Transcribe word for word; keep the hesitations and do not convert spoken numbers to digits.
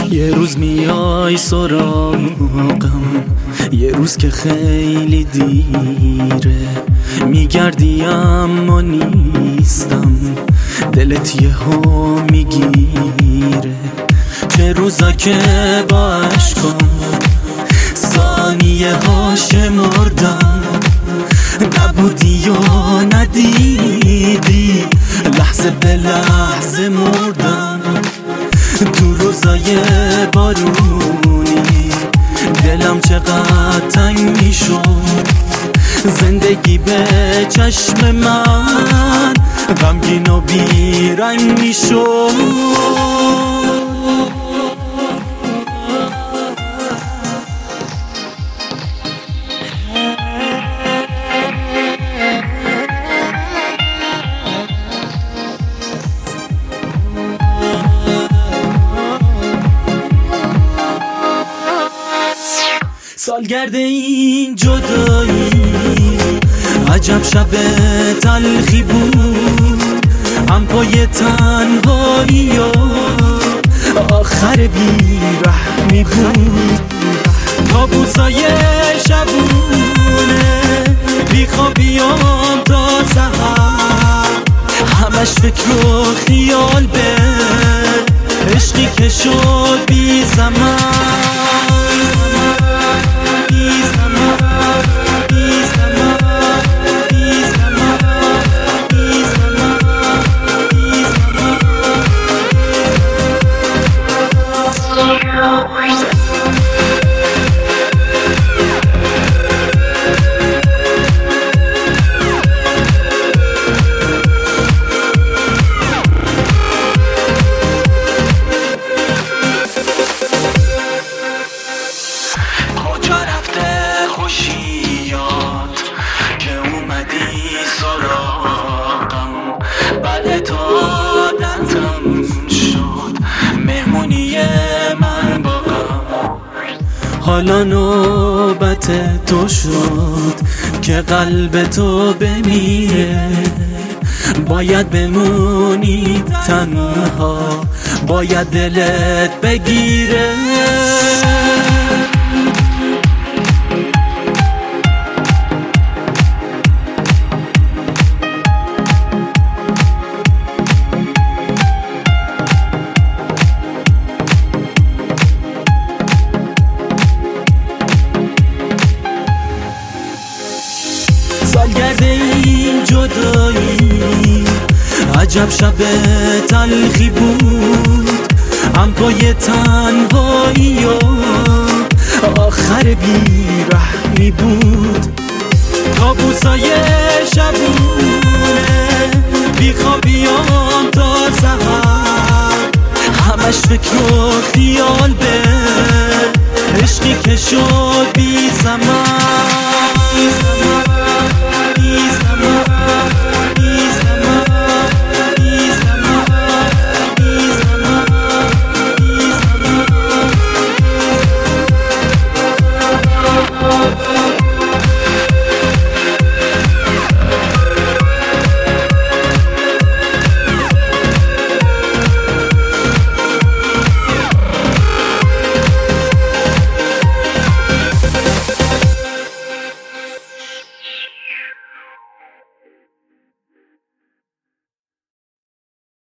یه روز میای سراغم، یه روز که خیلی دیره، میگردی اما نیستم، دلت یه ها میگیره. چه روزا که با عشقم ثانیه ها شمردم، نبودی و ندیدی، لحظه به لحظه مردم. تو روزای بارونی دلم چقدر تنگ میشد، زندگی به چشم من غمگین و بیرنگ میشد. سالگرد این جدایی عجب شب تلخی بود، هم پای تنهایی و آخر بیرحمی بود. کابوسای شبونه بیخوابیام تا سحر، همش فکر و خیال به عشقی که شد بی زمان. کجا رفته خوشیات که اومدی سراغم، بله تا عادتم شد مهمونی من با غم. حالا نوبت تو شد که قلب تو بمیره، باید بمونی تنها، باید دلت بگیره. سالگرد این جدایی عجب شب تلخی بود، هم پای تنهایی و آخر بیرحمی بود. کابوسای شبونه بیخوابیام تا سحر، همش فکر و خیال به عشقی که شد بی زمان. He's the